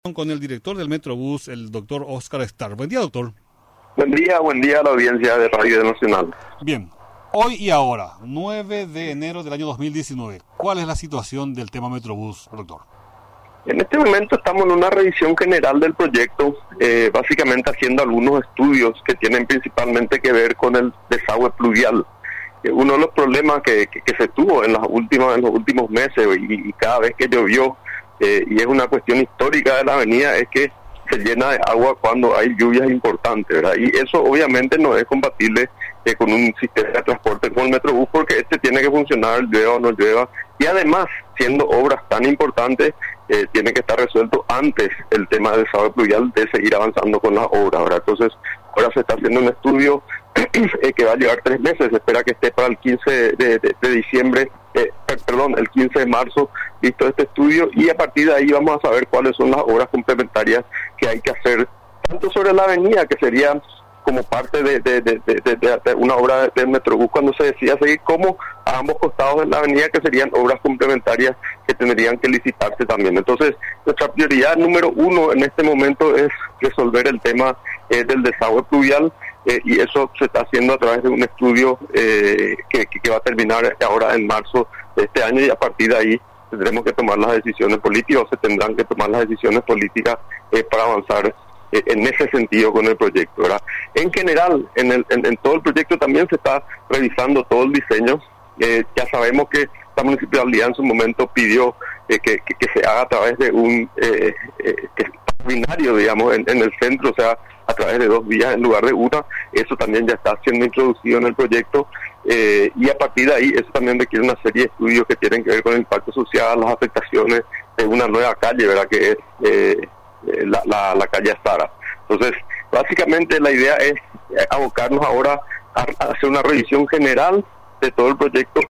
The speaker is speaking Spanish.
Con el director del Metrobús, el doctor Óscar Starr. Buen día, doctor. Buen día a la audiencia de Radio Nacional. Bien, hoy y ahora, 9 de enero del año 2019, ¿cuál es la situación del tema Metrobús, doctor? En este momento estamos en una revisión general del proyecto, básicamente haciendo algunos estudios que tienen principalmente que ver con el desagüe pluvial. Uno de los problemas que se tuvo en los últimos meses y cada vez que llovió, y es una cuestión histórica de la avenida, es que se llena de agua cuando hay lluvias importantes, ¿verdad? Y eso obviamente no es compatible con un sistema de transporte como el Metrobús, porque este tiene que funcionar, llueva o no llueva, y además, siendo obras tan importantes, tiene que estar resuelto antes el tema del desagüe pluvial de seguir avanzando con las obras, ¿verdad? Entonces, ahora se está haciendo un estudio que va a llevar 3 meses, se espera que esté para el 15 de diciembre, el 15 de marzo, listo este estudio, y a partir de ahí vamos a saber cuáles son las obras complementarias que hay que hacer, tanto sobre la avenida, que sería como parte de una obra del Metrobús cuando se decida seguir, como a ambos costados de la avenida, que serían obras complementarias que tendrían que licitarse también. Entonces, nuestra prioridad número 1 en este momento es resolver el tema del desagüe pluvial, y eso se está haciendo a través de un estudio que va a terminar ahora en marzo de este año, y a partir de ahí tendremos que tomar las decisiones políticas, o se tendrán que tomar las decisiones políticas para avanzar en ese sentido con el proyecto, ¿verdad? En general, en todo el proyecto también se está revisando todo el diseño. Ya sabemos que la municipalidad en su momento pidió que se haga a través de un binario, digamos, en el centro, o sea, a través de 2 vías en lugar de una. Eso también ya está siendo introducido en el proyecto, y a partir de ahí eso también requiere una serie de estudios que tienen que ver con el impacto social, las afectaciones de una nueva calle, ¿verdad?, que es la calle Astara. Entonces, básicamente la idea es abocarnos ahora a hacer una revisión general de todo el proyecto